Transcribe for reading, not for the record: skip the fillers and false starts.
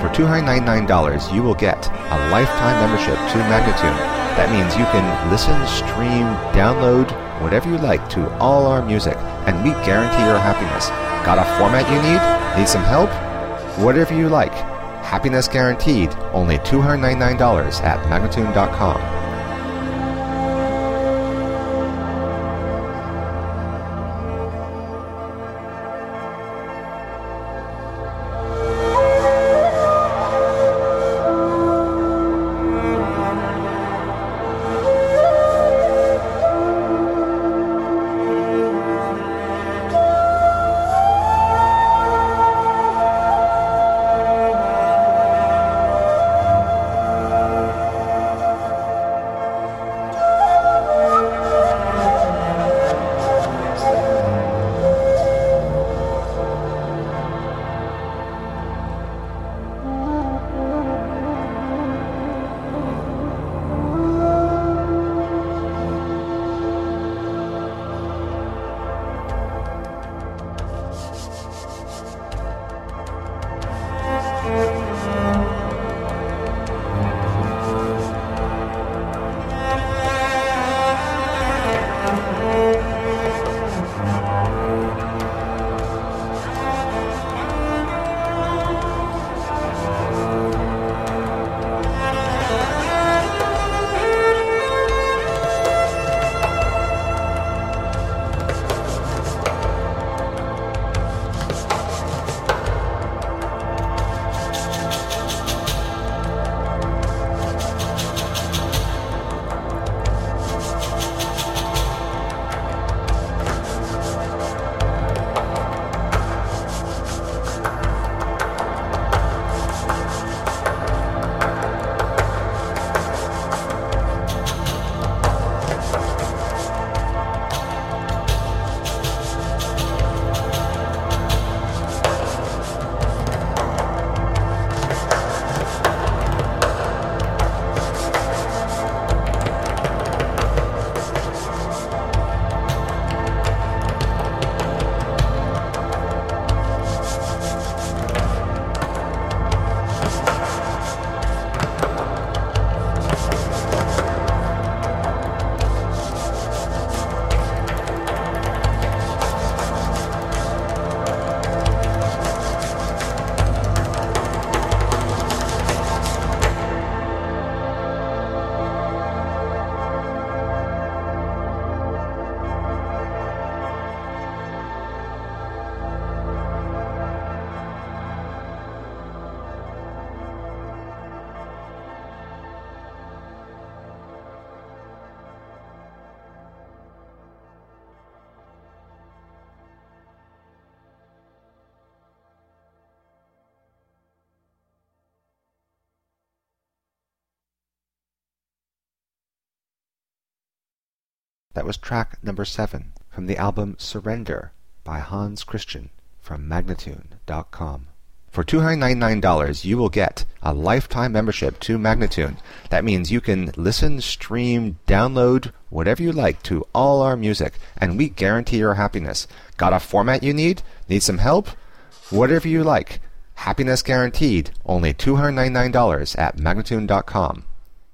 For $299, you will get a lifetime membership to Magnatune. That means you can listen, stream, download, whatever you like to all our music, and we guarantee your happiness. Got a format you need? Need some help? Whatever you like. Happiness guaranteed. Only $299 at Magnatune.com. That was track number 7 from the album Surrender by Hans Christian from Magnatune.com. For $299, you will get a lifetime membership to Magnatune. That means you can listen, stream, download, whatever you like to all our music, and we guarantee your happiness. Got a format you need? Need some help? Whatever you like. Happiness guaranteed. Only $299 at Magnatune.com.